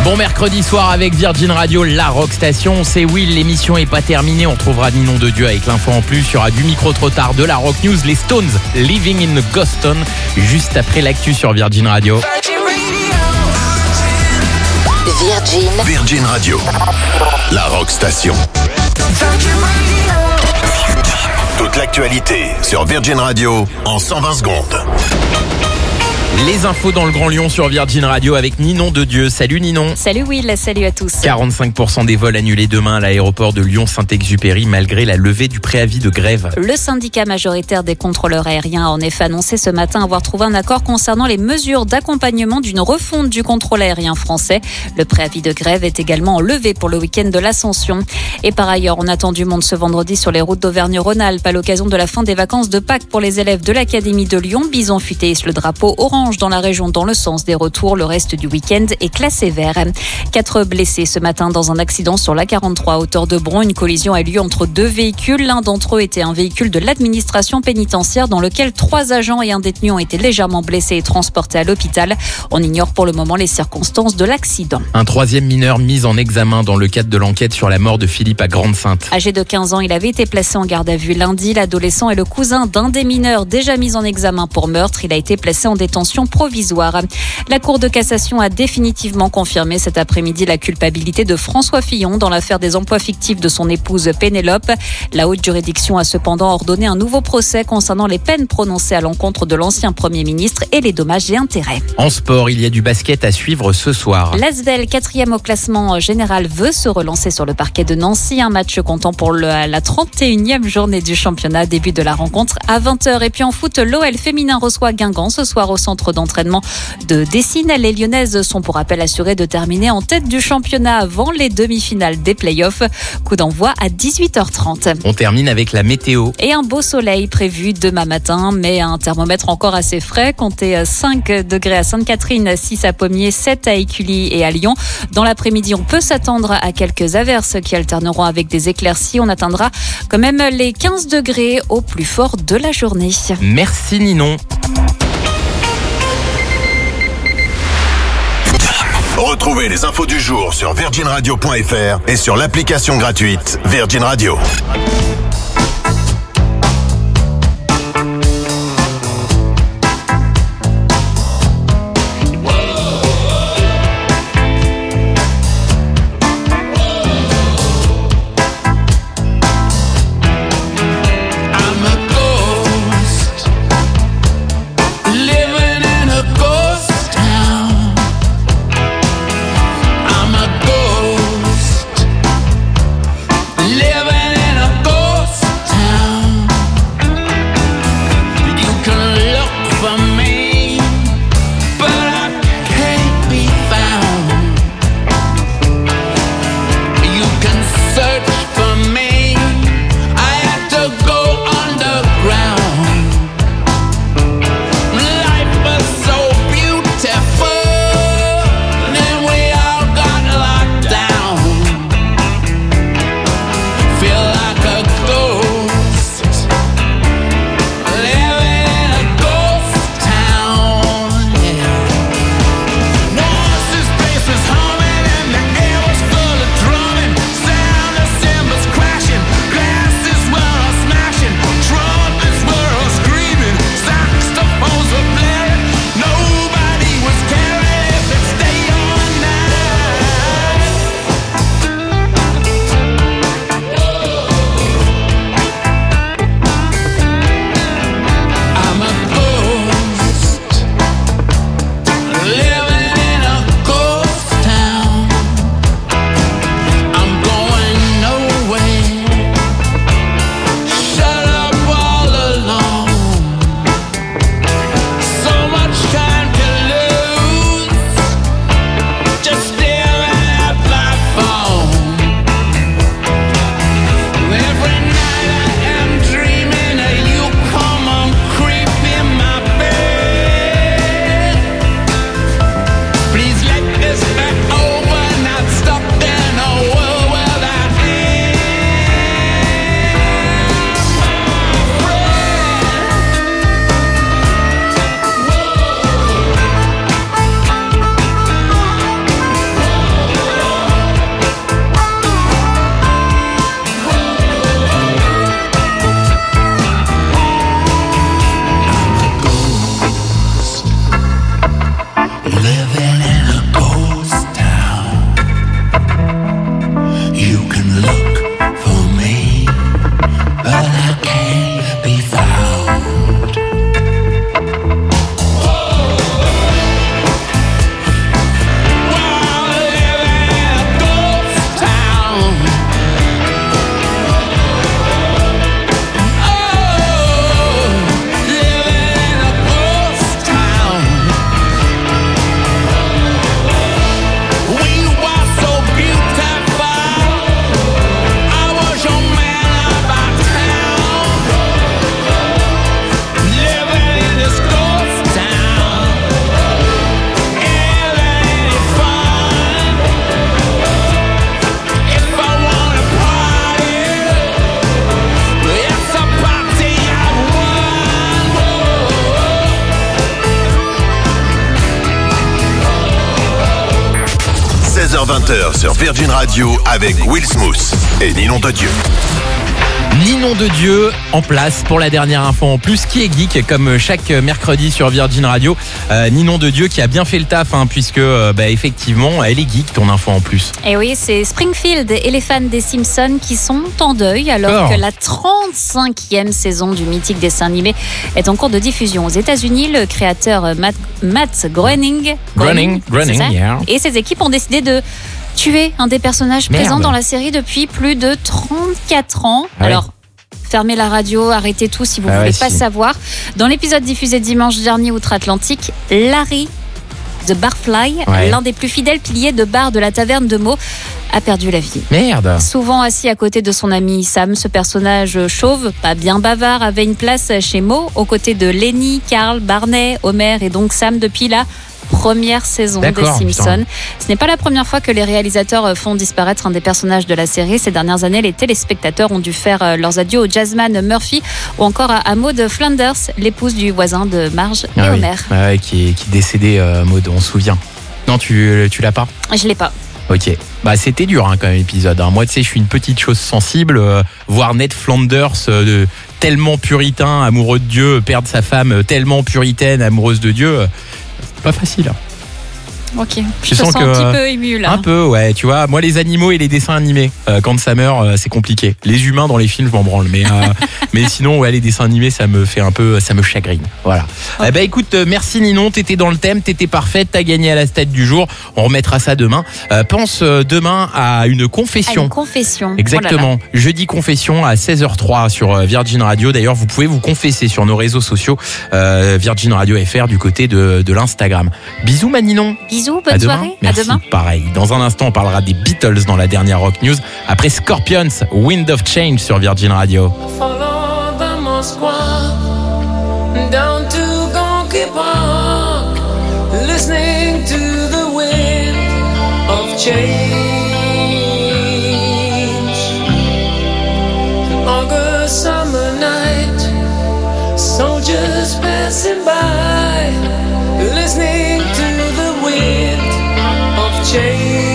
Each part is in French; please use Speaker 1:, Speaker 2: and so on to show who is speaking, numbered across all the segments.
Speaker 1: Bon mercredi soir avec Virgin Radio, la Rock Station. C'est Will, l'émission est pas terminée. On trouvera Ninon de Dieu avec l'info en plus. Il y aura du micro trop tard, de la Rock News, les Stones, Living in the Ghost Town, juste après l'actu sur Virgin Radio.
Speaker 2: Virgin Radio, la Rock Station. Toute l'actualité sur Virgin Radio en 120 secondes.
Speaker 1: Les infos dans le Grand Lyon sur Virgin Radio avec Ninon de Dieu. Salut Ninon.
Speaker 3: Salut Will, salut à tous.
Speaker 1: 45% des vols annulés demain à l'aéroport de Lyon-Saint-Exupéry malgré la levée du préavis de grève.
Speaker 3: Le syndicat majoritaire des contrôleurs aériens a en effet annoncé ce matin avoir trouvé un accord concernant les mesures d'accompagnement d'une refonte du contrôle aérien français. Le préavis de grève est également levé pour le week-end de l'Ascension. Et par ailleurs, on attend du monde ce vendredi sur les routes d'Auvergne-Rhône-Alpes à l'occasion de la fin des vacances de Pâques pour les élèves de l'Académie de Lyon. Bison futé hisse le drapeau orange dans la région dans le sens des retours. Le reste du week-end est classé vert. 4 blessés ce matin dans un accident sur l'A43 à hauteur de Bron. Une collision a eu lieu entre 2 véhicules. L'un d'entre eux était un véhicule de l'administration pénitentiaire dans lequel 3 agents et un détenu ont été légèrement blessés et transportés à l'hôpital. On ignore pour le moment les circonstances de l'accident.
Speaker 1: Un 3e mineur mis en examen dans le cadre de l'enquête sur la mort de Philippe à Grande-Sainte.
Speaker 3: Âgé de 15 ans, il avait été placé en garde à vue lundi. L'adolescent est le cousin d'un des mineurs déjà mis en examen pour meurtre. Il a été placé en détention provisoire. La Cour de cassation a définitivement confirmé cet après-midi la culpabilité de François Fillon dans l'affaire des emplois fictifs de son épouse Pénélope. La haute juridiction a cependant ordonné un nouveau procès concernant les peines prononcées à l'encontre de l'ancien Premier ministre et les dommages et intérêts.
Speaker 1: En sport, il y a du basket à suivre ce soir.
Speaker 3: L'Asvel, 4e au classement général, veut se relancer sur le parquet de Nancy. Un match comptant pour la 31e journée du championnat. Début de la rencontre à 20h. Et puis en foot, l'OL féminin reçoit Guingamp ce soir au centre d'entraînement de Dessines. Les Lyonnaises sont pour rappel assurées de terminer en tête du championnat avant les demi-finales des playoffs. Coup d'envoi à 18h30.
Speaker 1: On termine avec la météo.
Speaker 3: Et un beau soleil prévu demain matin, mais un thermomètre encore assez frais. Comptez 5 degrés à Sainte-Catherine, 6 à Pommiers, 7 à Écully et à Lyon. Dans l'après-midi, on peut s'attendre à quelques averses qui alterneront avec des éclaircies. On atteindra quand même les 15 degrés au plus fort de la journée.
Speaker 1: Merci Ninon.
Speaker 2: Retrouvez les infos du jour sur virginradio.fr et sur l'application gratuite Virgin Radio.
Speaker 4: Living in a ghost
Speaker 2: 20h sur Virgin Radio avec Will Smith et Ninon de Dieu.
Speaker 1: Ninon de Dieu en place pour la dernière info en plus, qui est geek comme chaque mercredi sur Virgin Radio. Ninon de Dieu qui a bien fait le taf puisque effectivement elle est geek, ton info en plus.
Speaker 3: Et oui, c'est Springfield et les fans des Simpsons qui sont en deuil alors que la 35e saison du mythique dessin animé est en cours de diffusion aux États-Unis. Le créateur Matt Groening
Speaker 1: yeah.
Speaker 3: et ses équipes ont décidé de tuer un des personnages présents dans la série depuis plus de 34 ans. Alors, fermez la radio, arrêtez tout si vous ne voulez pas savoir. Dans l'épisode diffusé dimanche dernier outre-Atlantique, Larry the Barfly, l'un des plus fidèles piliers de bar de la taverne de Moe, a perdu la vie.
Speaker 1: Merde.
Speaker 3: Souvent assis à côté de son ami Sam, ce personnage chauve, pas bien bavard, avait une place chez Moe, aux côtés de Lenny, Carl, Barney, Homer et donc Sam depuis la première saison des Simpsons. Putain. Ce n'est pas la première fois que les réalisateurs font disparaître un des personnages de la série. Ces dernières années, les téléspectateurs ont dû faire leurs adieux au jazzman Murphy ou encore à Maud Flanders, l'épouse du voisin de Marge et Homer.
Speaker 1: Qui est décédée, Maud, on se souvient. Non, tu l'as pas ?
Speaker 3: Je l'ai pas.
Speaker 1: Ok, c'était dur quand même l'épisode. Moi, tu sais, je suis une petite chose sensible. Voir Ned Flanders, tellement puritain, amoureux de Dieu, perdre sa femme tellement puritaine, amoureuse de Dieu, c'est pas facile.
Speaker 3: Ok, je te sens un petit peu ému là.
Speaker 1: Un peu, ouais, tu vois, moi les animaux et les dessins animés, quand ça meurt, c'est compliqué. Les humains dans les films, je m'en branle, mais sinon, les dessins animés, ça me fait un peu, ça me chagrine. Voilà. Okay. Écoute, merci Ninon, t'étais dans le thème, t'étais parfaite, t'as gagné à la stat du jour. On remettra ça demain. Pense demain à une confession.
Speaker 3: À une confession.
Speaker 1: Exactement.
Speaker 3: Oh là là.
Speaker 1: Jeudi confession à 16h03 sur Virgin Radio. D'ailleurs, vous pouvez vous confesser sur nos réseaux sociaux, Virgin Radio FR du côté de l'Instagram. Bisous ma Ninon.
Speaker 3: Bisous, bonne soirée.
Speaker 1: Merci,
Speaker 3: à demain.
Speaker 1: Pareil. Dans un instant, on parlera des Beatles dans la dernière Rock News. Après Scorpions, Wind of Change sur Virgin Radio.
Speaker 4: Follow the Moscow down to Gonky Park, listening to the wind of change. An August summer night, soldiers passing by, listening to the wind of change.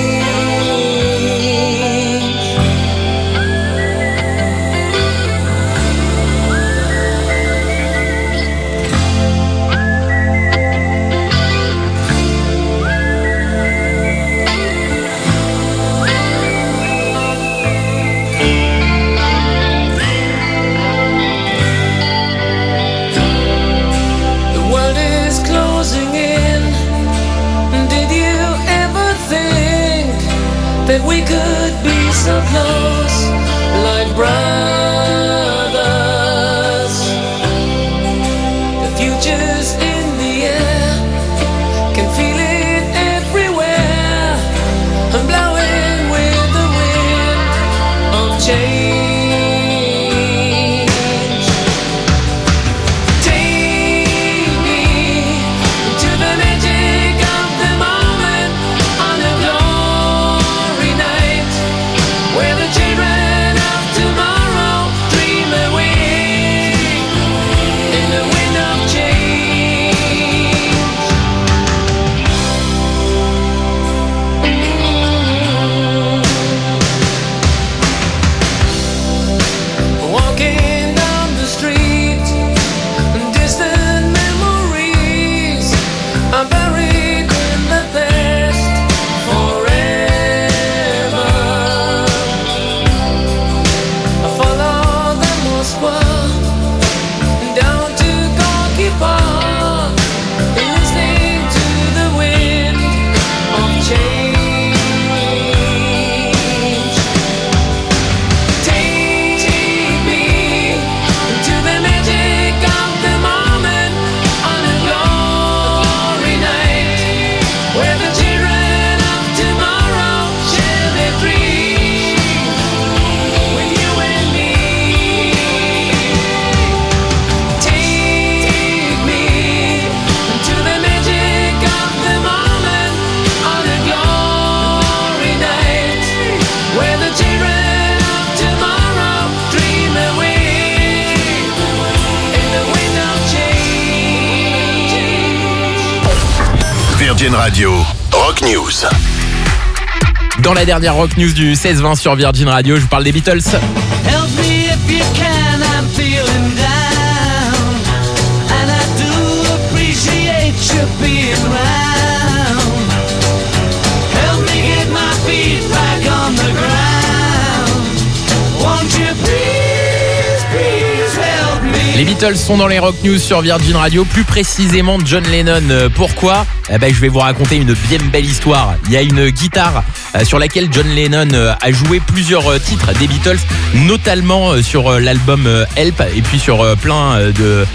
Speaker 4: That we could be so close, like brothers. The future's in the air, can feel it everywhere. I'm blowing with the wind of change. Take me to the magic of the moment on a glory night, where the children of tomorrow dream away in the wind of change. Walking down the street, distant memories are buried in the past forever. I follow the Moscow down to Gonky Park, listening to the wind of change. Take me to the magic of the moment on a glory night, where the children of tomorrow share their dreams with you and me. Take me to the magic of the moment on a glory night, where the children of tomorrow dream away in the wind of change.
Speaker 2: Virgin Radio, Rock News.
Speaker 1: Dans la dernière Rock News du 16-20 sur Virgin Radio, je vous parle des Beatles.
Speaker 4: Help me if you can, I'm feeling down. And I do appreciate you being around. Help me get my feet back on the ground. Won't you please, please help me?
Speaker 1: Les Beatles sont dans les Rock News sur Virgin Radio, plus précisément John Lennon. Pourquoi ? Je vais vous raconter une bien belle histoire. Il y a une guitare sur laquelle John Lennon a joué plusieurs titres des Beatles, notamment sur l'album Help et puis sur plein de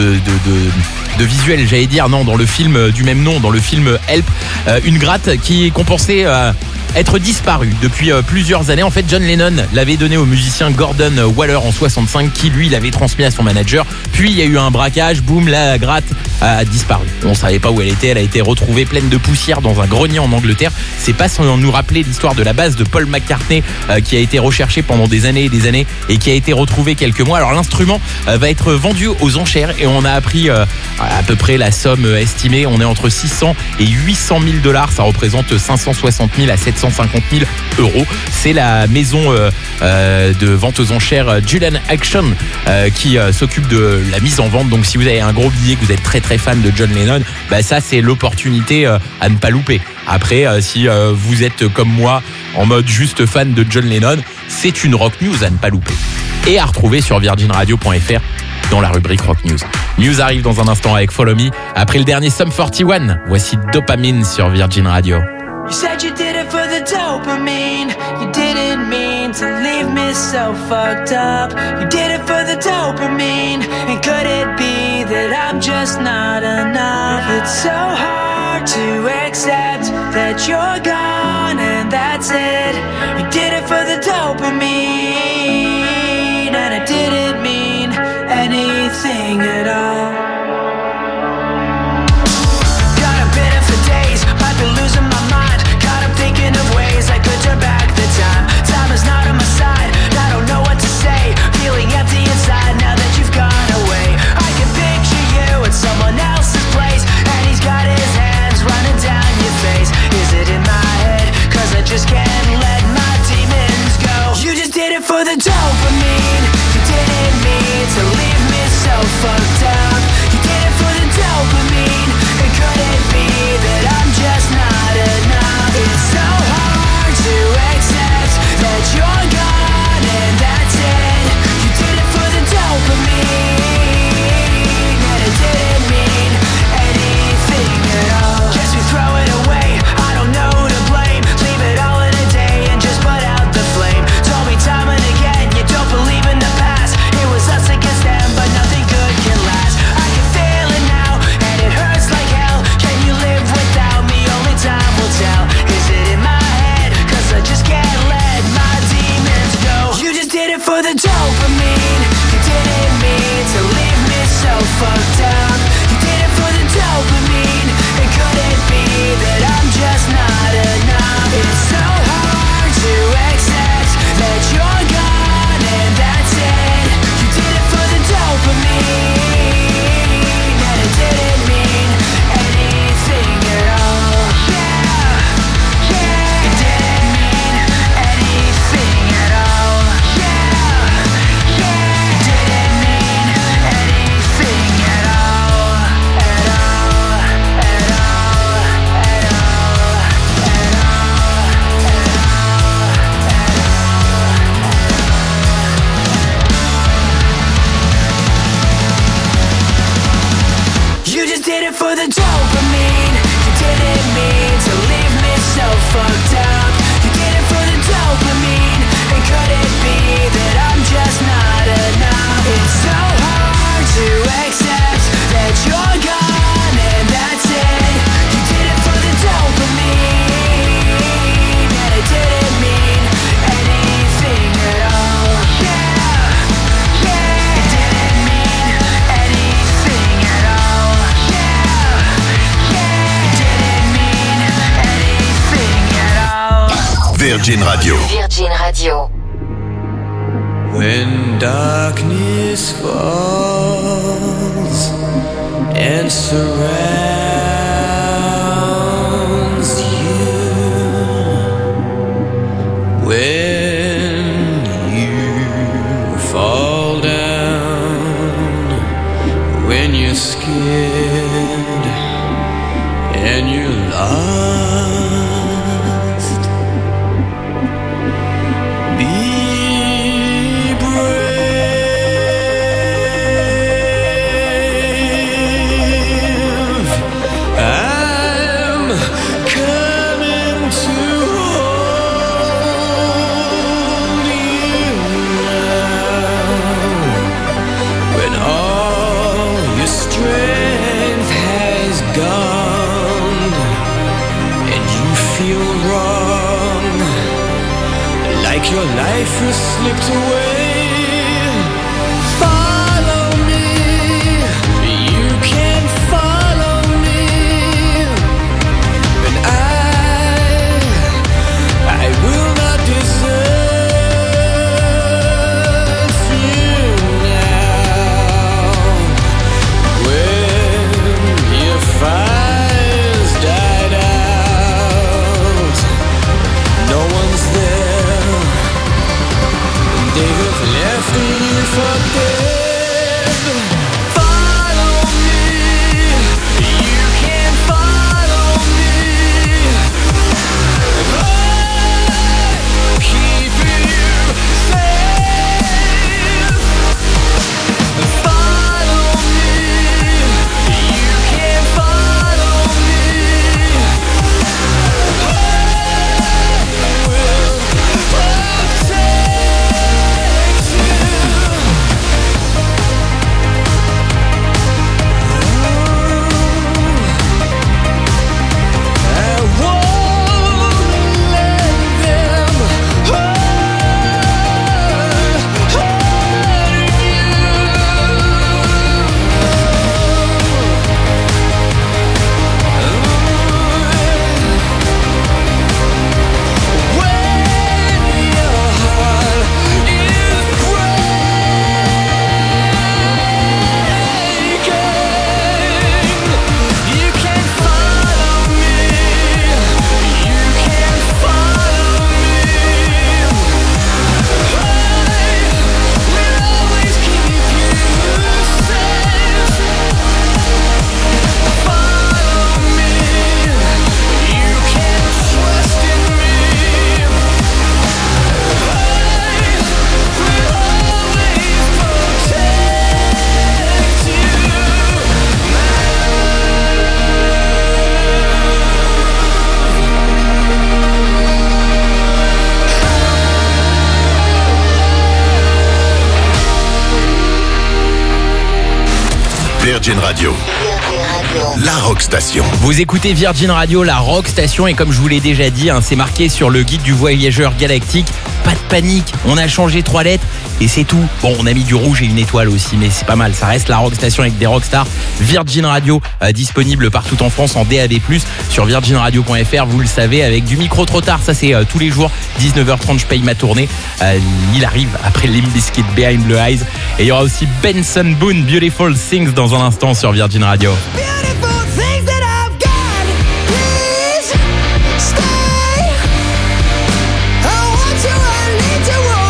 Speaker 1: visuels, j'allais dire, non, dans le film du même nom, dans le film Help, une gratte qui compensait être disparu depuis plusieurs années. En fait, John Lennon l'avait donné au musicien Gordon Waller en 65, qui lui l'avait transmis à son manager. Puis il y a eu un braquage, boum, la gratte a disparu. On savait pas où elle était. Elle a été retrouvée pleine de poussière dans un grenier en Angleterre. C'est pas sans nous rappeler l'histoire de la base de Paul McCartney qui a été recherchée pendant des années et des années et qui a été retrouvée quelques mois. Alors l'instrument va être vendu aux enchères et on a appris à peu près la somme estimée. On est entre 600 et 800 000 $. Ça représente 560 000 à 750 000 €. C'est la maison de vente aux enchères Julian Action qui s'occupe de la mise en vente. Donc si vous avez un gros billet, que vous êtes très très fan de John Lennon, ça c'est l'opportunité à ne pas louper. Après, si vous êtes comme moi en mode juste fan de John Lennon, c'est une Rock News à ne pas louper. Et à retrouver sur virginradio.fr dans la rubrique Rock News. News arrive dans un instant avec Follow Me. Après le dernier Sum 41, voici Dopamine sur Virgin Radio.
Speaker 4: You said you did it for the dopamine. You didn't mean to leave me so fucked up. You did it for the dopamine. And could it be that I'm just not enough? It's so hard to accept that you're gone and that's it. You did it for the dopamine. And it didn't mean anything at all. Got a bit for days, I've been losing my mind. Thinking of ways I could turn back the time. Time is not on my side. I don't know what to say. Feeling empty inside now that you've gone away. I can picture you at someone else's place, and he's got his hands running down your face. Is it in my head? 'Cause I just can't let my demons go. You just did it for the dopamine. You didn't mean to leave me so fucked up. You did it for the dopamine. And could it be that I'm just not enough? It's so hard to accept that you're gone and that's it. You did it for the dopamine, and it didn't mean anything at all. Guess we throw it away, I don't know who to blame. Leave it all in a day and just put out the flame. Told me time and again you don't believe in the past. It was us against them, but nothing good can last. I can feel it now, and it hurts like hell. Can you live without me? Only time will tell. Is it in my head? 'Cause I just can't let my demons go. You just did it for the dopamine. You didn't mean to leave me so fucked up. You did it for the dopamine. And could it be that I'm just not enough? It's so hard to accept that you're gone and that's it. You did it for the dopamine, and it didn't mean anything at all. Yeah, yeah, it didn't mean anything at all. Yeah, yeah, it didn't mean anything at all. At all, at all, at all, at all. You just did it for the dopamine. You didn't mean to leave me so fucked up. You did it for the dopamine. And could it be that I'm just not enough? It's so hard to accept that you're gone and that's it. You did it for the dopamine, and it didn't mean anything at all. Yeah, yeah, it didn't mean anything at all. Yeah, yeah, it didn't mean anything at all.
Speaker 2: Virgin Radio.
Speaker 5: Virgin Radio.
Speaker 4: When darkness falls and surrounds you, scared and you're lost. Be brave. I'm coming to hold you now. When all your strength has gone and you feel wrong, like your life has slipped away. Follow me, you can follow me, and I will not desert you now. When your fire's died out, no one's there, and they have left you for dead. Follow me, you can follow me, and I'll keep you safe. Follow me, you can follow me, I will protect you. I won't let them hurt you. When your heart is breaking, you can follow me, you can follow me. I will always keep you safe. Follow me, you can trust in me. I will always protect you.
Speaker 2: Virgin Radio. La Rock Station.
Speaker 1: Vous écoutez Virgin Radio, la Rock Station, et comme je vous l'ai déjà dit, c'est marqué sur le guide du voyageur galactique. Pas de panique, on a changé 3 lettres et c'est tout. Bon, on a mis du rouge et une étoile aussi, mais c'est pas mal. Ça reste la Rock Station avec des rockstars. Virgin Radio, disponible partout en France en DAB+, sur virginradio.fr, vous le savez, avec du micro trop tard. Ça, c'est tous les jours, 19h30, je paye ma tournée. Il arrive après Limp Bizkit, Behind Blue Eyes. Et il y aura aussi Benson Boone, Beautiful Things, dans un instant sur Virgin Radio.
Speaker 4: Beautiful things that I've got, please stay. I want you, I need you, oh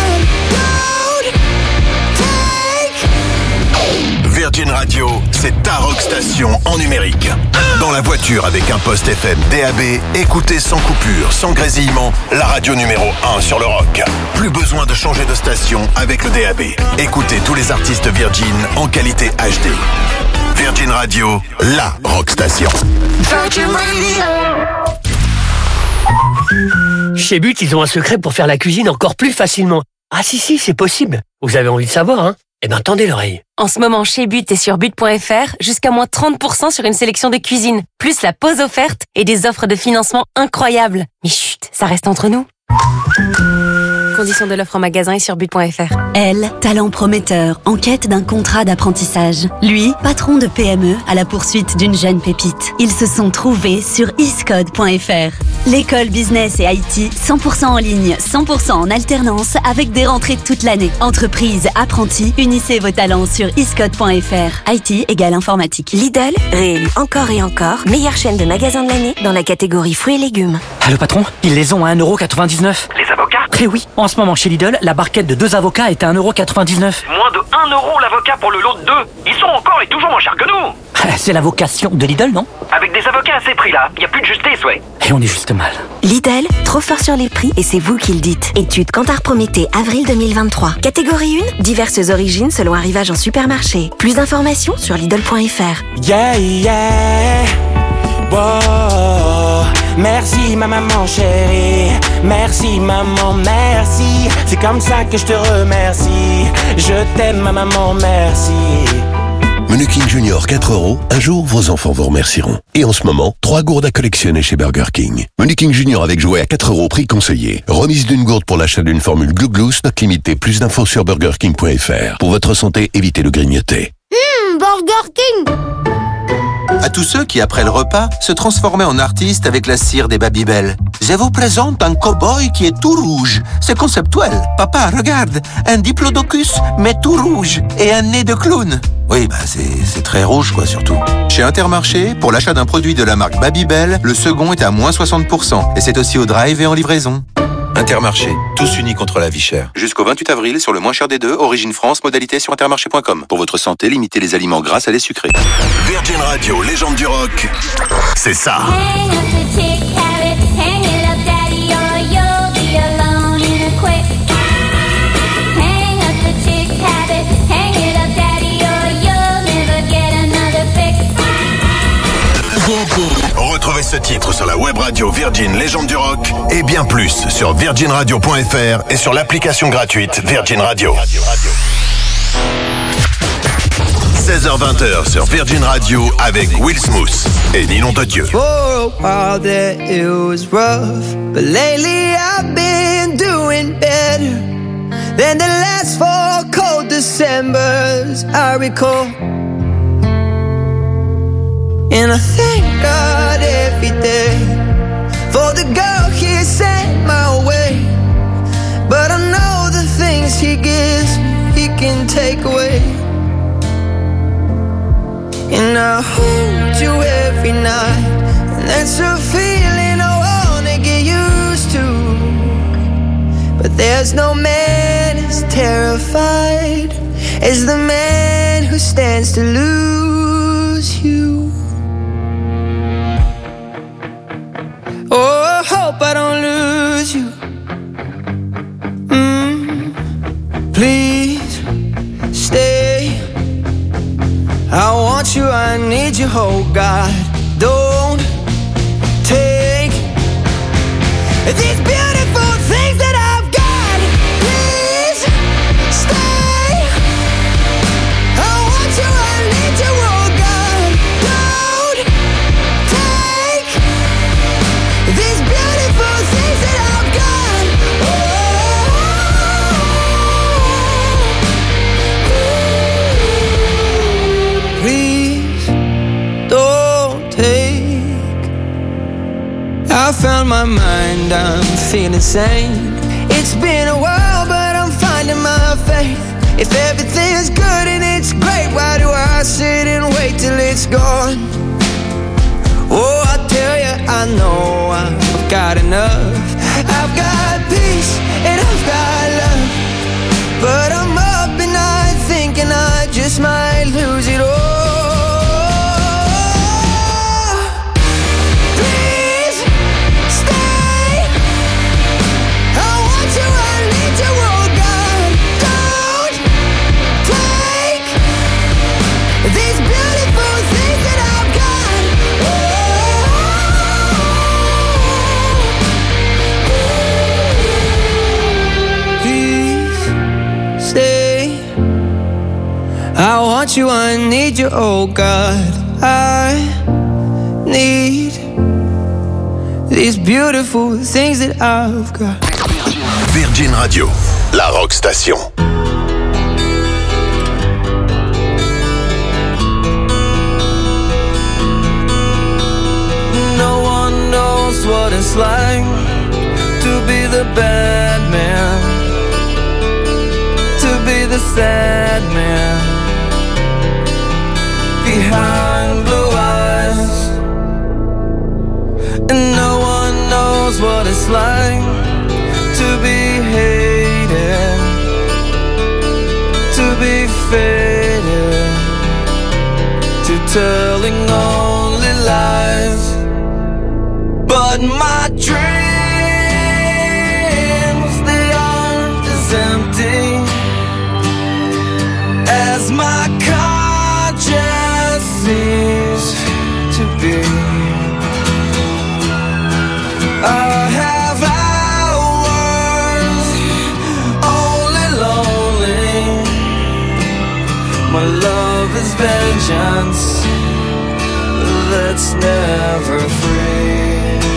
Speaker 4: God, don't take.
Speaker 2: Virgin Radio, c'est ta Rock Station en numérique. Dans la voiture avec un poste FM DAB, écoutez sans coupure, sans grésillement, la radio numéro 1 sur le rock. Plus besoin de changer de station avec le DAB. Écoutez tous les artistes Virgin en qualité HD. Virgin Radio, la Rock Station.
Speaker 4: Virgin Radio.
Speaker 5: Chez But, ils ont un secret pour faire la cuisine encore plus facilement. Ah si, c'est possible. Vous avez envie de savoir, hein? Eh ben, tendez l'oreille.
Speaker 6: En ce moment, chez But et sur but.fr, jusqu'à moins 30% sur une sélection de cuisine, plus la pause offerte et des offres de financement incroyables. Mais chut, ça reste entre nous. Conditions de l'offre en magasin et sur but.fr.
Speaker 7: Elle, talent prometteur, en quête d'un contrat d'apprentissage. Lui, patron de PME à la poursuite d'une jeune pépite. Ils se sont trouvés sur iscode.fr. L'école business et IT, 100% en ligne, 100% en alternance, avec des rentrées toute l'année. Entreprise, apprentis, unissez vos talents sur iscode.fr. IT égale informatique.
Speaker 8: Lidl, réélu encore et encore, meilleure chaîne de magasins de l'année dans la catégorie fruits et légumes.
Speaker 5: Allô patron, ils les ont à 1,99€.
Speaker 9: Les avocats?
Speaker 5: Eh oui, en ce moment chez Lidl, la barquette de 2 avocats est à 1,99€.
Speaker 9: Moins de 1 euro l'avocat pour le lot de 2. Ils sont encore et toujours moins chers que nous.
Speaker 5: C'est la vocation de Lidl, non?
Speaker 9: Avec des avocats à ces prix-là, y a plus de justice, ouais.
Speaker 5: Et on est juste mal.
Speaker 8: Lidl, trop fort sur les prix et c'est vous qui le dites. Étude Kantar Prométhée, avril 2023. Catégorie 1, diverses origines selon arrivage en supermarché. Plus d'informations sur Lidl.fr.
Speaker 10: Yeah, yeah. Wow. Merci ma maman chérie. Merci maman, merci. C'est comme ça que je te remercie. Je t'aime ma maman, merci.
Speaker 2: Menu King Junior 4€, un jour vos enfants vous remercieront. Et en ce moment, 3 gourdes à collectionner chez Burger King. Menu King Junior avec jouet à 4€, prix conseillé. Remise d'une gourde pour l'achat d'une formule Glou Glou, stock limité. Plus d'infos sur burgerking.fr. Pour votre santé, évitez le grignoter.
Speaker 11: Burger King.
Speaker 12: À tous ceux qui, après le repas, se transformaient en artistes avec la cire des Babybel. Je vous présente un cow-boy qui est tout rouge. C'est conceptuel. Papa, regarde, un diplodocus, mais tout rouge, et un nez de clown. Oui, c'est très rouge, quoi, surtout. Chez Intermarché, pour l'achat d'un produit de la marque Babybel, le second est à moins 60%. Et c'est aussi au drive et en livraison. Intermarché, tous unis contre la vie chère. Jusqu'au 28 avril, sur le moins cher des deux, Origine France, modalité sur intermarché.com. Pour votre santé, limitez les aliments gras à lait sucré.
Speaker 2: Virgin Radio, légende du rock, c'est ça. Retrouvez ce titre sur la web radio Virgin Légende du Rock et bien plus sur virginradio.fr et sur l'application gratuite Virgin Radio. 16h-20h sur Virgin Radio avec Will Smith et Ninon de Dieu.
Speaker 4: For a while there it was rough, but lately I've been doing better than the last 4 cold Decembers I recall. And I thank God every day for the girl He sent my way. But I know the things He gives me, He can take away. And I hold you every night, and that's a feeling I wanna get used to. But there's no man as terrified as the man who stands to lose you. Oh, I hope I don't lose you. Please stay. I want you, I need you, oh God. Don't take these beautiful things that I've got. Please stay. I want you, I need you, oh God. Don't take these beautiful things that I've got. Please don't take. I found my mind, I'm feeling sane. It's been a while, but I'm finding my faith. If everything's good and it's great, why do I sit and wait till it's gone? Oh, I tell you, I know I've got enough. I've got peace and I've got love. But I'm up and I thinking I just might lose it all. Please stay. I want you, I need you, oh God. Don't take these beautiful things that I've got. Please stay. I want you, I need you, oh God. I need these beautiful things that I've got.
Speaker 2: Virgin Radio, la rock station.
Speaker 4: No one knows what it's like to be the bad man, to be the sad man behind blue eyes. And no one knows what it's like to be But my dreams, they aren't as empty as my conscience seems to be. I have hours only lonely. My love is vengeance that's never free.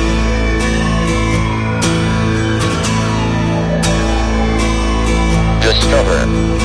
Speaker 2: Discover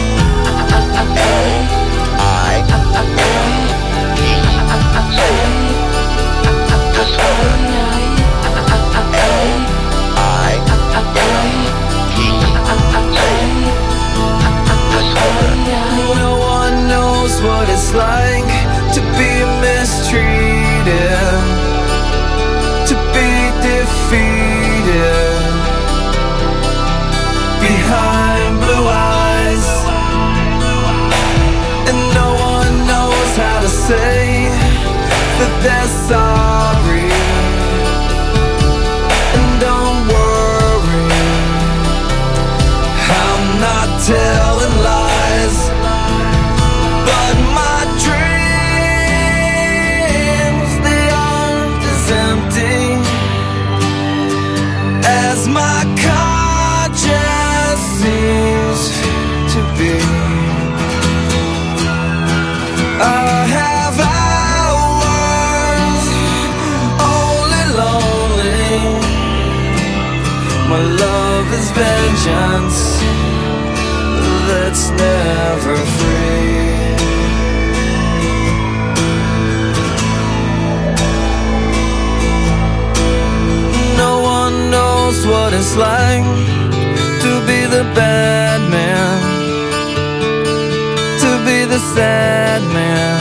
Speaker 4: No one knows what it's like to be mistreated, to be defeated behind blue eyes, and no one knows how to say that they're sorry. And don't worry, I'm not telling lies, but my dreams, they aren't as empty as my conscience seems to be. I have hours only lonely. My love is vengeance that's never free. No one knows what it's like to be the bad man, to be the sad man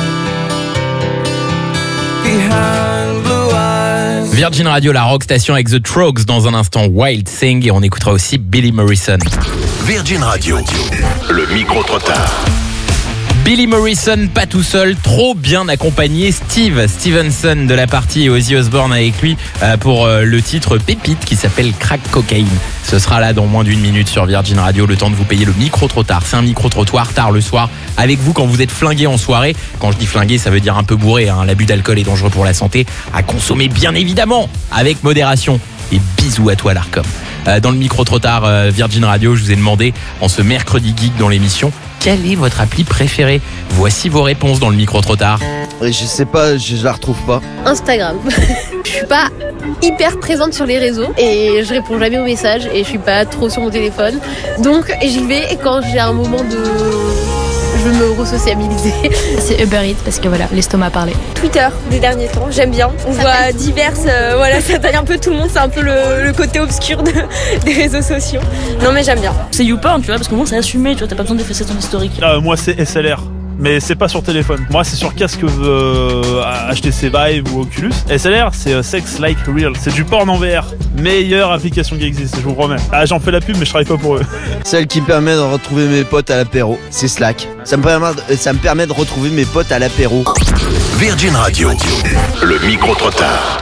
Speaker 4: behind blue eyes.
Speaker 1: Virgin Radio, la rock station avec The Trogs. Dans un instant, Wild Thing, et on écoutera aussi Billy Morrison.
Speaker 2: Virgin Radio, le micro-trottoir.
Speaker 1: Billy Morrison, pas tout seul, trop bien accompagné. Steve Stevenson de la partie et Ozzy Osbourne avec lui pour le titre Pépite qui s'appelle Crack Cocaine. Ce sera là dans moins d'une minute sur Virgin Radio, le temps de vous payer le micro-trottoir. C'est un micro-trottoir tard le soir avec vous quand vous êtes flingué en soirée. Quand je dis flingué, ça veut dire un peu bourré, hein. L'abus d'alcool est dangereux pour la santé, à consommer bien évidemment avec modération. Et bisous à toi l'Arcom. Dans le micro-trottoir Virgin Radio, je vous ai demandé en ce mercredi geek dans l'émission, quelle est votre appli préférée? Voici vos réponses dans le micro-trottoir.
Speaker 13: Je sais pas, je la retrouve pas.
Speaker 14: Instagram. Je suis pas hyper présente sur les réseaux et je réponds jamais aux messages et je suis pas trop sur mon téléphone. Donc j'y vais quand j'ai un moment de... Je veux me re-sociabiliser.
Speaker 15: C'est Uber Eats parce que voilà, l'estomac parlait.
Speaker 16: Twitter, des derniers temps, j'aime bien. On voit diverses, voilà, ça taille un peu tout le monde, c'est un peu le côté obscur des réseaux sociaux. Non mais j'aime bien.
Speaker 15: C'est YouPorn, tu vois, parce que moi c'est assumé, tu vois, t'as pas besoin d'effacer ton historique.
Speaker 17: Moi c'est SLR. Mais c'est pas sur téléphone. Moi c'est sur casque HTC Vive ou Oculus. SLR c'est Sex Like Real. C'est du porn en VR. Meilleure application qui existe, je vous promets. J'en fais la pub mais je travaille pas pour eux.
Speaker 13: Celle qui me permet de retrouver mes potes à l'apéro, c'est Slack. Ça me permet de retrouver mes potes à l'apéro.
Speaker 2: Virgin Radio, le micro-trottoir.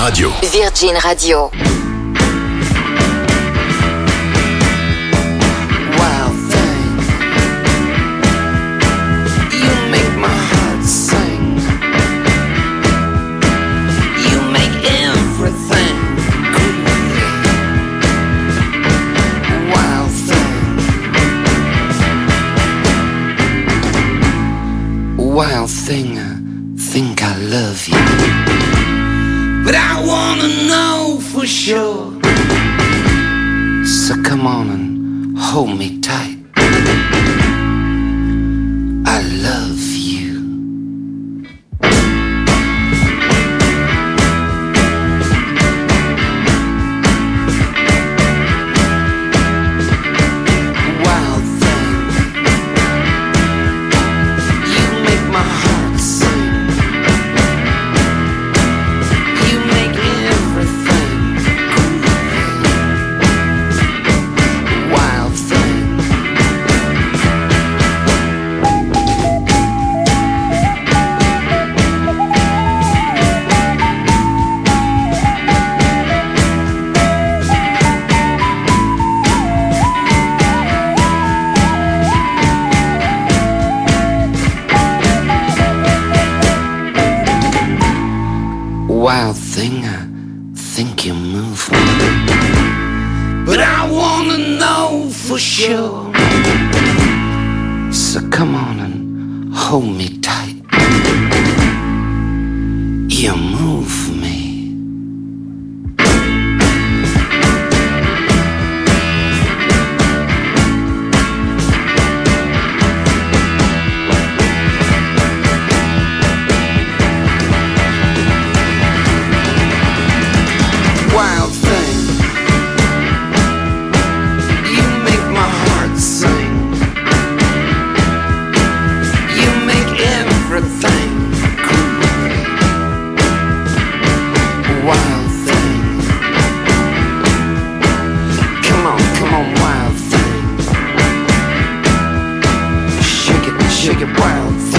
Speaker 2: Radio.
Speaker 18: Virgin Radio.
Speaker 19: Wild thing, think I love you, but I wanna know for sure. So come on and hold me tight. I love you. Wild thing, you make my heart sing. You make everything groovy. Wild thing. Wild thing, I think you move me, but I wanna know for sure. So come on and hold me tight. You move me. Wild thing, you make my heart sing. You make everything groovy. Wild thing, come on, wild thing. Shake it, wild thing.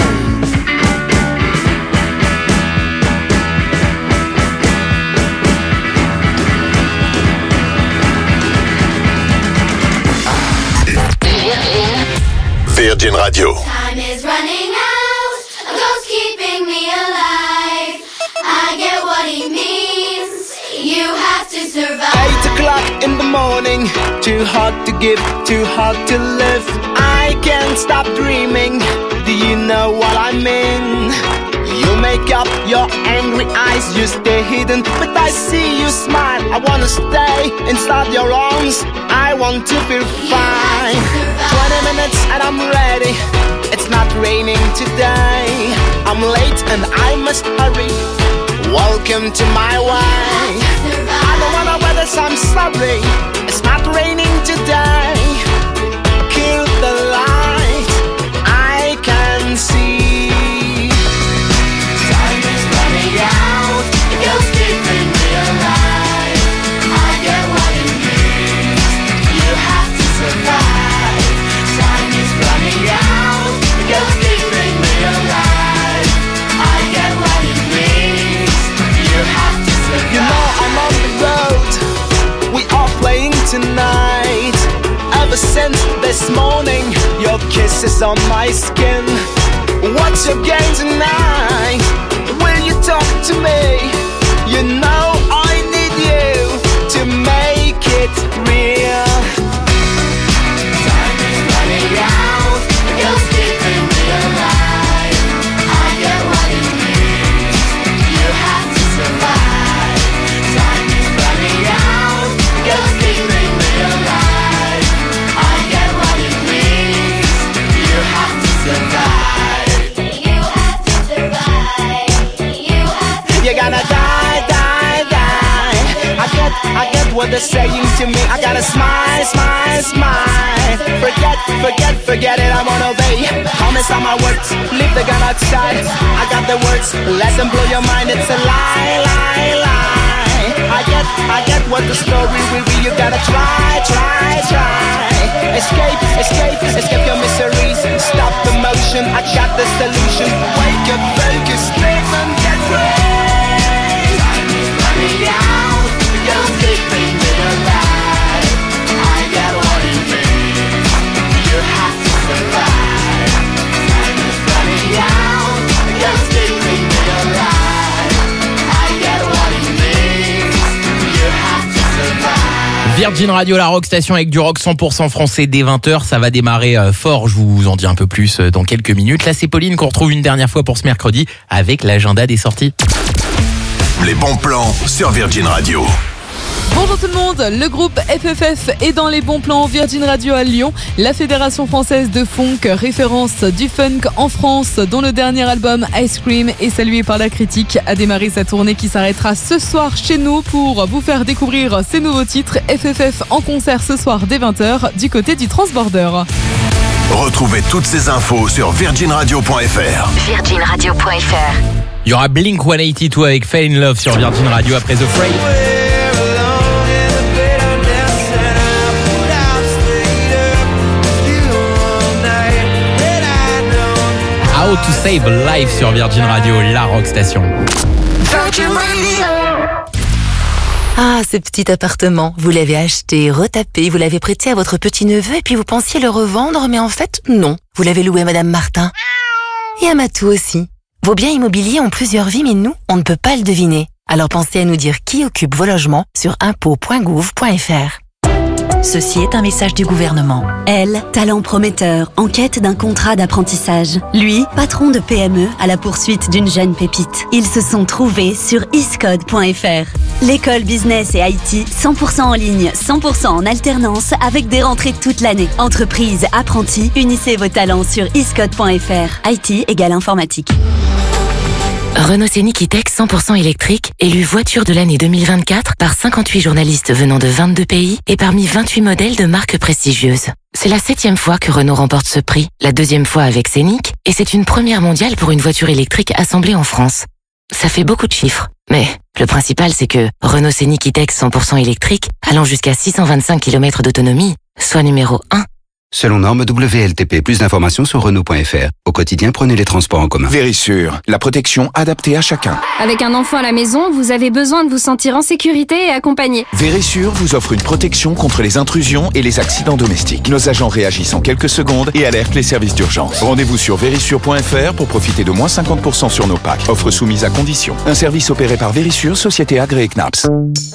Speaker 2: Virgin Radio.
Speaker 11: Time is running out, a ghost keeping me alive. I get what he means, you have to survive.
Speaker 10: 8 o'clock in the morning, too hard to give, too hard to live. I can't stop dreaming, do you know what I mean? You make up your angry eyes, you stay hidden, but I see you smile. I wanna stay inside your arms, I want to feel fine. 20 minutes and I'm ready, it's not raining today. I'm late and I must hurry, welcome to my way. I don't wanna wear this, I'm sorry, it's not raining today. Kill the light, I can see.
Speaker 11: Time is running out, the ghost keeping me alive. I get what it means, you have to survive. Time is running out, the ghost keeping me alive. I get what it means, you have to survive.
Speaker 10: You know I'm on the road, we are playing tonight. Ever since this morning, your kiss is on my skin. What's your game tonight? Will you talk to me? You know I need you to make it real.
Speaker 11: Time is running out, the ghost keeping me alive. I get what it means, you have to survive. Time is running out, the ghost keeping me alive. I get what it means, you have to survive. You have to survive. You have to
Speaker 10: You're gonna die, die, die. I get what they're saying to me. I gotta smile, smile, smile. Forget it, I won't obey. Promise on my words, leave the gun outside. I got the words, let them blow your mind. It's a lie, lie, lie. I get what the story will be. You gotta try. Escape your miseries. Stop the motion, I got the solution. Wake up, focus, live and get free.
Speaker 11: running out. You're keeping me alive. I get what it means. You have to survive. Time is running out. You're keeping me alive. I get what it means. You have to survive.
Speaker 1: Virgin Radio, la rock station avec du rock 100% français dès 20h. Ça va démarrer fort, je vous en dis un peu plus dans quelques minutes. Là, c'est Pauline qu'on retrouve une dernière fois pour ce mercredi avec l'agenda des sorties.
Speaker 2: Les bons plans sur Virgin Radio.
Speaker 18: Bonjour tout le monde, le groupe FFF est dans les bons plans Virgin Radio à Lyon. La Fédération Française de Funk, référence du funk en France, dont le dernier album Ice Cream est salué par la critique, a démarré sa tournée qui s'arrêtera ce soir chez nous pour vous faire découvrir ses nouveaux titres. FFF en concert ce soir dès 20h du côté du Transborder.
Speaker 2: Retrouvez toutes ces infos sur virginradio.fr.
Speaker 7: virginradio.fr.
Speaker 1: Il y aura Blink 182 avec Fall in Love sur Virgin Radio après The Fray. How to Save a Life sur Virgin Radio, la rock station.
Speaker 6: Ah, ce petit appartement, vous l'avez acheté, retapé, vous l'avez prêté à votre petit-neveu et puis vous pensiez le revendre, mais en fait, non. Vous l'avez loué à Madame Martin. Et à Matou aussi. Vos biens immobiliers ont plusieurs vies, mais nous, on ne peut pas le deviner. Alors pensez à nous dire qui occupe vos logements sur impôts.gouv.fr.
Speaker 7: Ceci est un message du gouvernement. Elle, talent prometteur, en quête d'un contrat d'apprentissage. Lui, patron de PME à la poursuite d'une jeune pépite. Ils se sont trouvés sur iscode.fr. L'école business et IT, 100% en ligne, 100% en alternance, avec des rentrées toute l'année. Entreprise, apprentis, unissez vos talents sur iscode.fr. IT égale informatique.
Speaker 6: Renault Scénic E-Tech 100% électrique, élu voiture de l'année 2024 par 58 journalistes venant de 22 pays et parmi 28 modèles de marques prestigieuses. C'est la 7e fois que Renault remporte ce prix, la 2e fois avec Scénic, et c'est une première mondiale pour une voiture électrique assemblée en France. Ça fait beaucoup de chiffres, mais le principal c'est que Renault Scénic E-Tech 100% électrique, allant jusqu'à 625 km d'autonomie, soit numéro 1.
Speaker 20: Selon norme WLTP, plus d'informations sur Renault.fr. Au quotidien, prenez les transports en commun.
Speaker 21: Vérissure, la protection adaptée à chacun.
Speaker 22: Avec un enfant à la maison, vous avez besoin de vous sentir en sécurité et accompagné.
Speaker 21: Vérissure vous offre une protection contre les intrusions et les accidents domestiques. Nos agents réagissent en quelques secondes et alertent les services d'urgence. Rendez-vous sur vérissure.fr pour profiter de moins 50% sur nos packs. Offre soumise à condition. Un service opéré par Vérissure, société agréée CNAPS.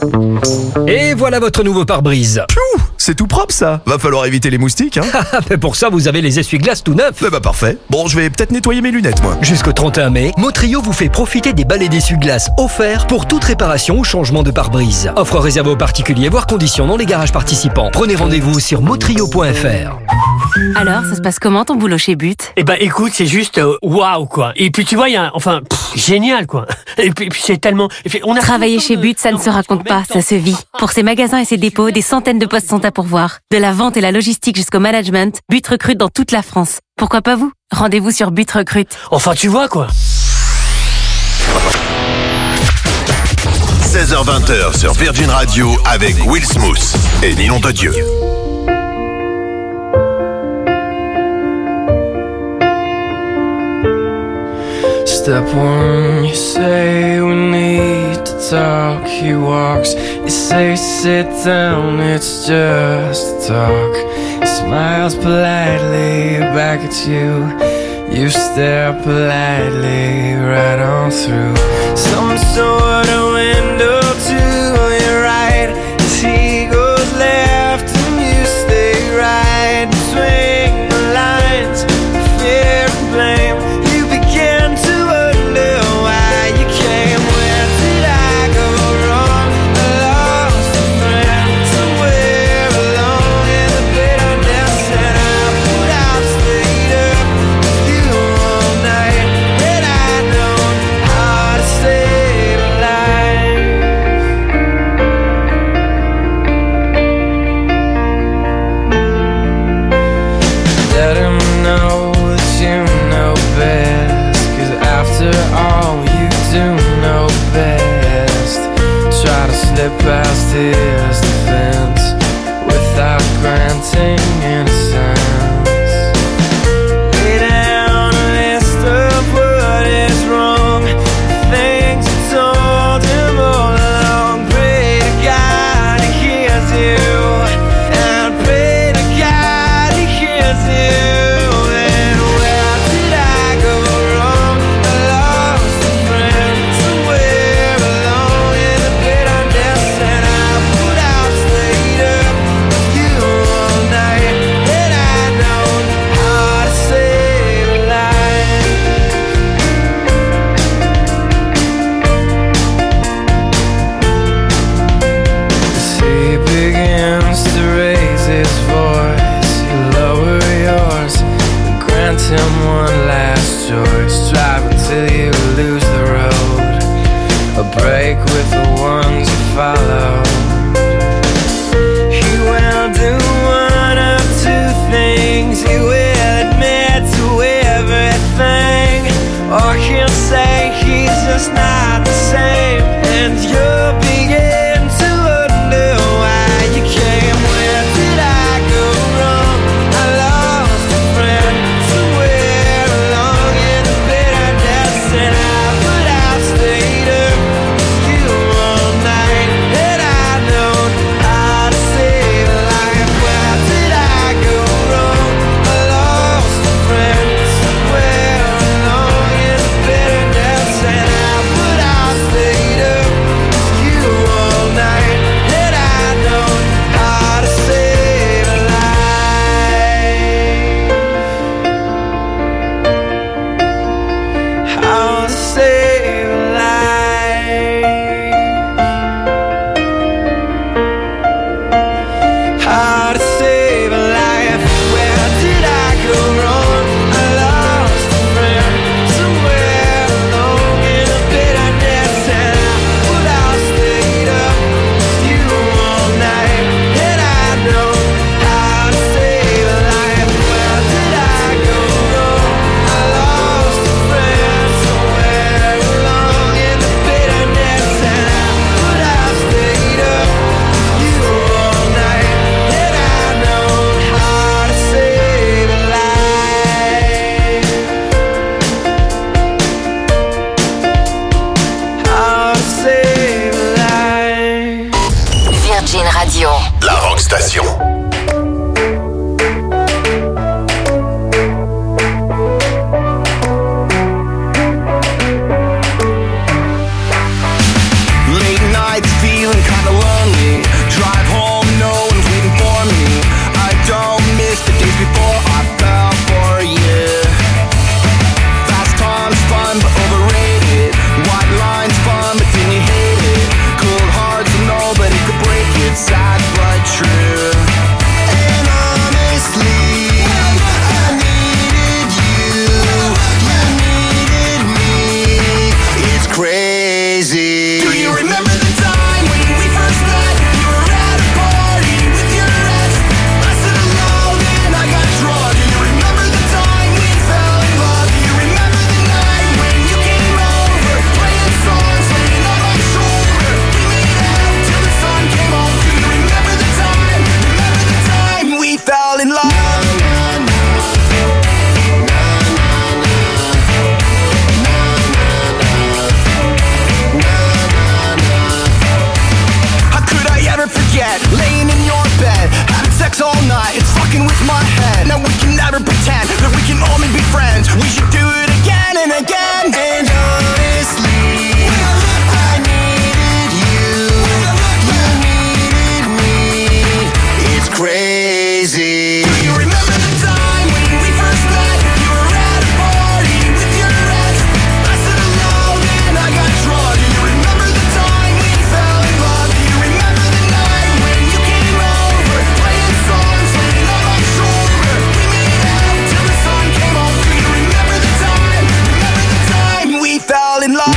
Speaker 23: Et voilà votre nouveau pare-brise.
Speaker 21: Pfiou, c'est tout propre ça. Va falloir éviter les moustiques, hein.
Speaker 23: Mais pour ça, vous avez les essuie-glaces tout neufs.
Speaker 21: Bah parfait. Bon, je vais peut-être nettoyer mes lunettes, moi.
Speaker 23: Jusqu'au 31 mai, Motrio vous fait profiter des balais d'essuie-glaces offerts pour toute réparation ou changement de pare-brise. Offre réservée aux particuliers, voire conditions dans les garages participants. Prenez rendez-vous sur motrio.fr.
Speaker 6: Alors, ça se passe comment ton boulot chez But?
Speaker 5: Eh ben écoute, c'est juste waouh quoi. Et puis tu vois, il y a génial quoi. Et puis c'est tellement...
Speaker 6: Travailler chez But, ça ne se raconte pas, ça se vit. Pour ses magasins et ses dépôts, des centaines de postes sont à pourvoir. De la vente et la logistique jusqu'au management, But recrute dans toute la France. Pourquoi pas vous? Rendez-vous sur But Recrute.
Speaker 5: Enfin tu vois quoi.
Speaker 2: 16h20 sur Virgin Radio avec Will Smooth et Ninon de Dieu.
Speaker 24: Step one, you say we need to talk. He walks, you say sit down, it's just talk. He smiles politely back at you. You stare politely right on through some sort of window to your right. As he goes left and you stay right. Between the lines, fear and blame. You begin to wonder why you came. Where did I go wrong? I lost a friend somewhere alone in the bitterness, and I would have stayed up with you all night. Had I known how to save a life. Let him know that you know best, 'cause after all you do know best. Try to slip past his defense without granting innocence. Lay down a list of what is wrong, the things you told him all along. and you begin to wonder why you came. Where did I go wrong? I lost a friend somewhere along in the bitterness, and I stayed up with you all night, and I know how to save a life. Where did I go wrong? I lost a friend somewhere along in the bitterness, and I stayed up with you all night, and I know how to save a life. How to save a life. How to save a life. Where did I go wrong? I lost a friend somewhere along in the bitterness, and I stayed up with you all night, and I know how to save a life. Where did I go wrong? I lost a friend somewhere along in the bitterness, and I stayed up with you all night, and I know how to save a life. How to save a life.
Speaker 3: Virgin Radio.
Speaker 2: La Rock Station.
Speaker 10: Late nights feeling kinda lonely. Drive home, no one's waiting for me. I don't miss the days before I fell for you. Fast times fun but overrated. White lines fun but then you hate it. Cold hearts and nobody could break it. Sad but true. And honestly, I needed you. You needed me. It's crazy. Do you remember the time when we first met? You were at a party with your ex. I stood alone and I got drunk. Do you remember the time we fell in love? Do you remember the night when you came over, playing songs, laying on my shoulder? We made out till the sun came up. Do you remember the time? Remember the time we fell in love? How could I ever forget? Laying in your bed, having sex all night. It's fucking with my head. Now we can never pretend that we can only be friends. We should do it again and again. And honestly, I needed you. You needed me. It's crazy. Do you remember the time when we first met? You were at a party with your ex. I stood alone and I got drunk. Do you remember the time we fell in love? Do you remember the night when you came over, playing songs, laying on my shoulder? We made out till the sun came up. Do you remember the time? Remember the time we fell in love?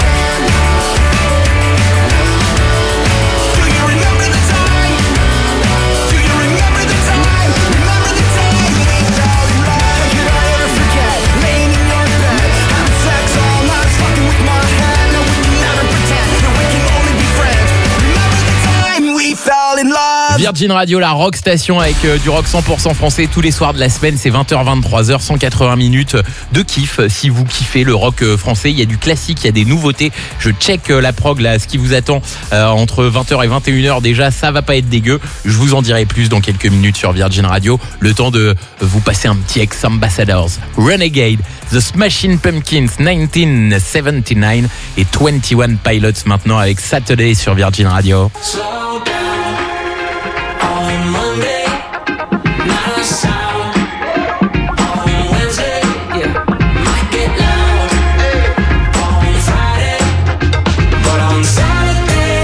Speaker 10: Do you remember the time? Do you remember the time? Remember the time we fell in love? How could I ever forget? Laying in your bed, having sex all night, fucking with my head. No, we can never pretend that we can only be friends. Remember the time we fell in love?
Speaker 1: Virgin Radio, la rock station avec du rock 100% français tous les soirs de la semaine. C'est 20h-23h, 180 minutes de kiff. Si vous kiffez le rock français, il y a du classique, il y a des nouveautés. Je check la prog là, ce qui vous attend entre 20h et 21h déjà, ça va pas être dégueu. Je vous en dirai plus dans quelques minutes sur Virgin Radio. Le temps de vous passer un petit ex-ambassadors. Renegade, The Smashing Pumpkins 1979 et 21 Pilots maintenant avec Saturday sur Virgin Radio.
Speaker 4: Slow down on Monday, not a sound. On Wednesday, might get loud. On Friday, but on Saturday,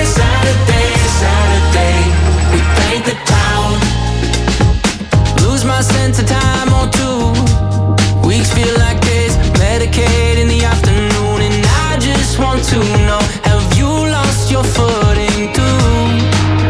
Speaker 4: we paint the town. Lose my sense of time or two. Weeks feel like days, Medicaid in the afternoon, and I just want to know, have you lost your footing too?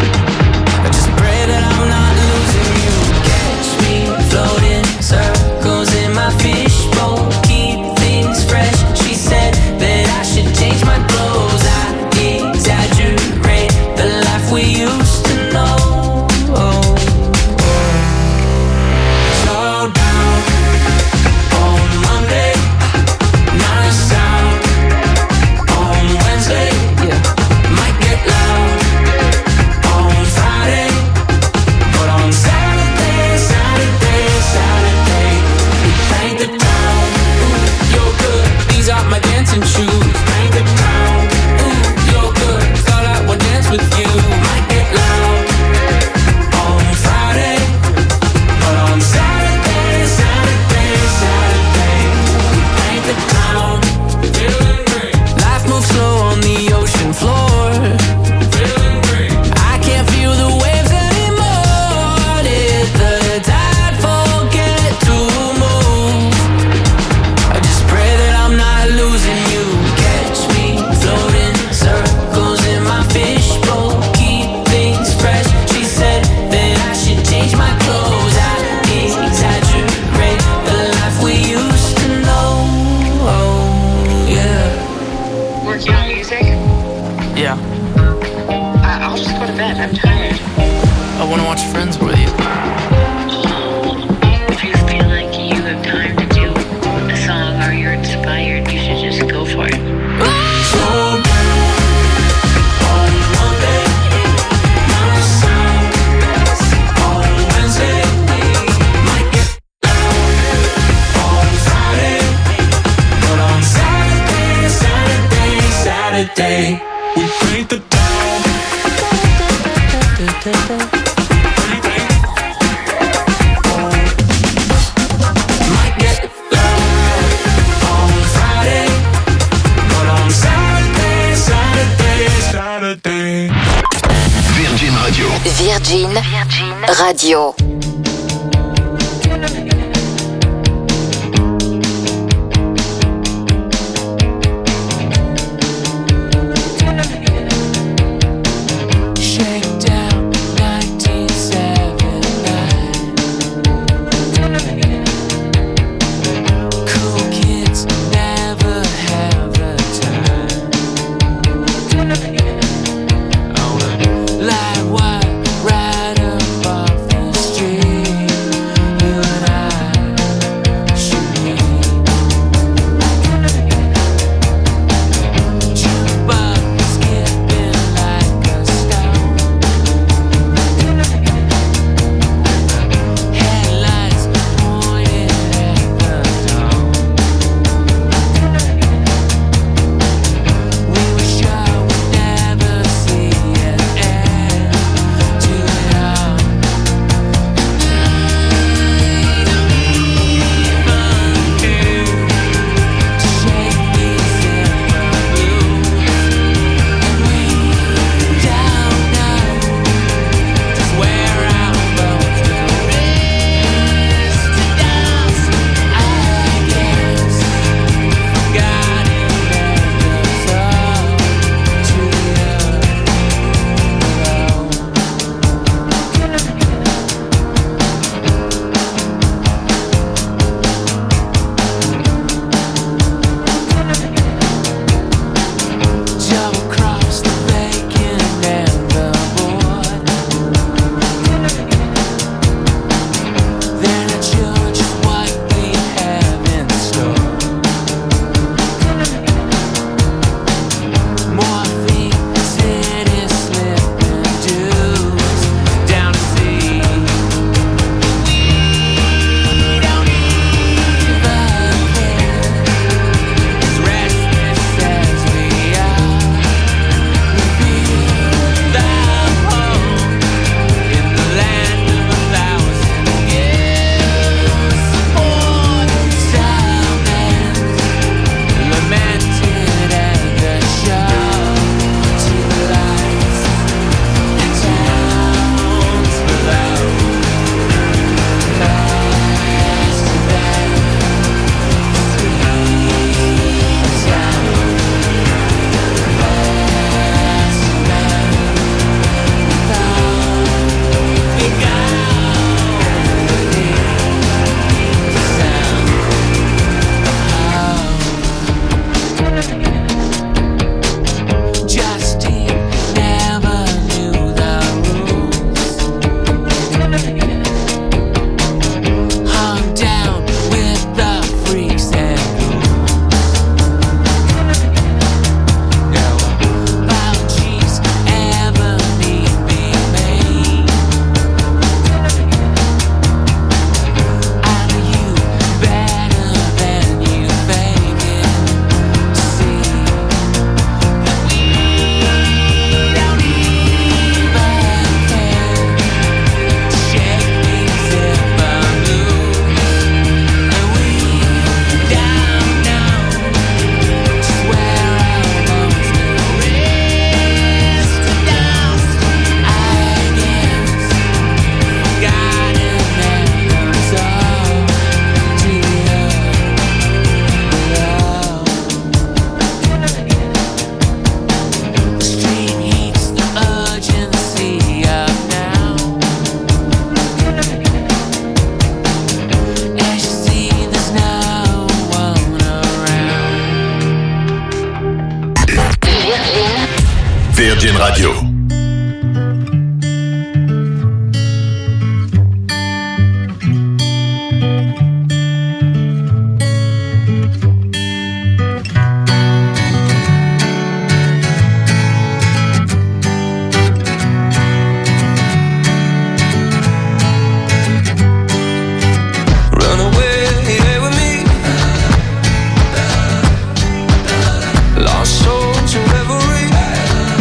Speaker 24: We paint the town. Might get loud on Friday, but on Saturday, Saturday.
Speaker 2: Virgin Radio.
Speaker 3: Virgin Radio.
Speaker 24: Shakedown 1979. Cool kids never have the time. On a live wire right up off the street, you and I should meet. Jukebox skipping like a stone. Headlights pointed at the dawn. We were sure we'd never see an end to it all. To shake these silver blues, and we don't know just where our bones will rest to dust. I guess forgotten memories all too double cross the vacant and the bored. They're not sure just what we have in store. Morphine, city slipping dudes down to sea. We don't even care, as restless as we are. We feel the home in the land of 1,000 years. Support silence, lamented at the show. To the lights and towns below. Last of them, sweet sound. Last of them, thought we got the sound. Justine never knew the rules. Hung down with the freaks and no apologies ever need be made. I know you better than you fake it to see that we don't even care to shake these silver blues, and we don't know just where our bones will rest to dust. I guess forgotten memories all too low. The street heats the urgency of now. As you see, there's no one around.
Speaker 2: Virgin Radio.
Speaker 24: Run away with me. Lost soul to reverie.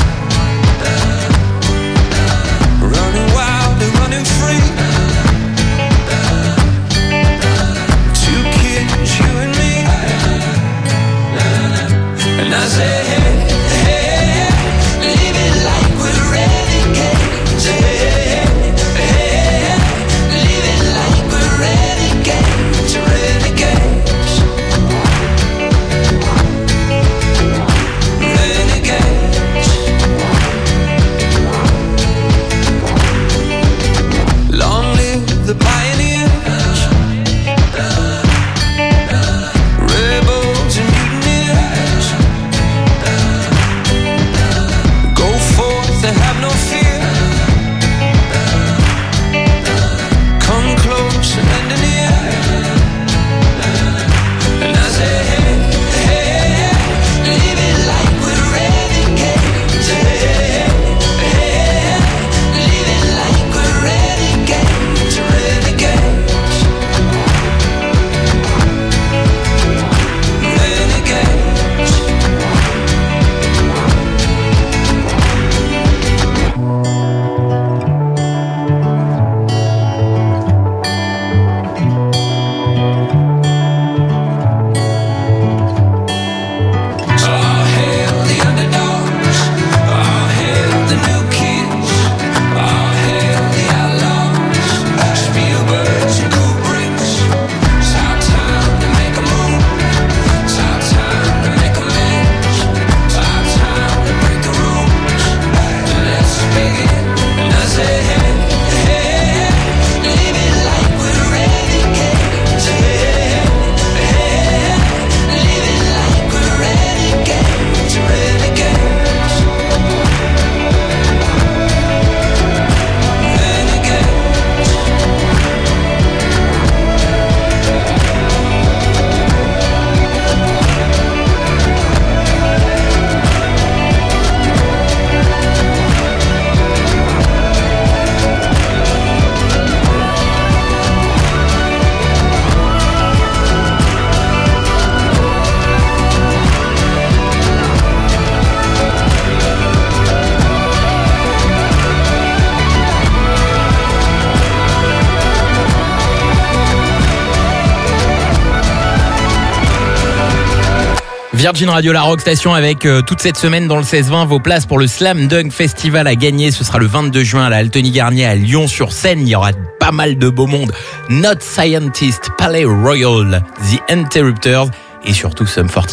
Speaker 1: Virgin Radio, la Rock Station avec toute cette semaine dans le 16-20 vos places pour le Slam Dunk Festival à gagner. Ce sera le 22 juin à la Altony Garnier à Lyon-sur-Seine. Il y aura pas mal de beau monde. Not Scientist, Palais Royal, The Interrupters et surtout Sum 41.